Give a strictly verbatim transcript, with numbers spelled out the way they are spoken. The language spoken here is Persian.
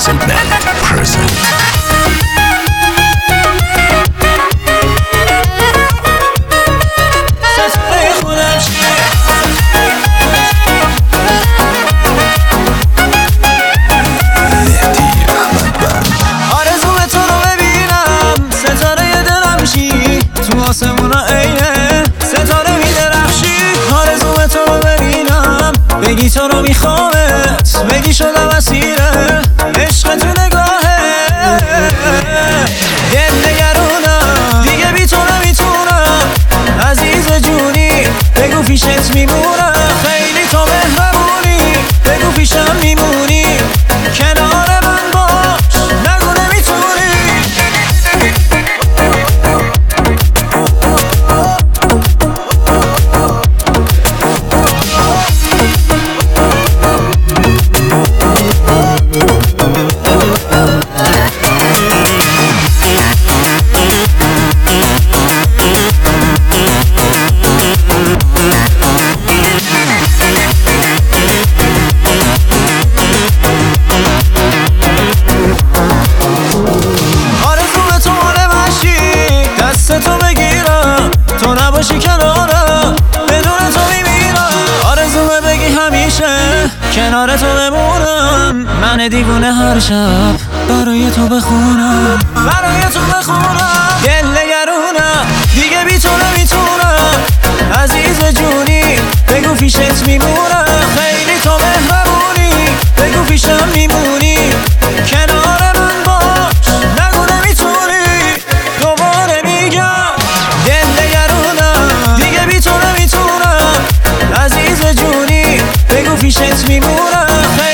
Puzzle Band present. آسمونا عینه ستاره میدرخشی آرزوم تو رو ببینم بگی تو رو میخوامت بگی شدم اسیره عشق تو نگاهه دل نگرونم دیگه بی تو نمیتونم عزیز جونی بگو پیشت میمونم خیلی تو مهربونی بگو پیشم میمونی کنار من باش نگو نمیتونی تو بگیرم تو نباشی کنارم بدون تو میمیرم آرزومه بگی همیشه کنار تو بمونم من دیوونه هر شب برای تو بخونم برای تو بخونم دل نگرونم دیگه بی تو نمیتونم عزیز جونی بگو پیشت میمونم خیلی تو مهربونی بگو پیشم میمونی کنار من باش نگو نمیتونی دوباره میگم دل نگرونم دیگه بی تو نمیتونم عزیز جونی بگو پیشت میمونم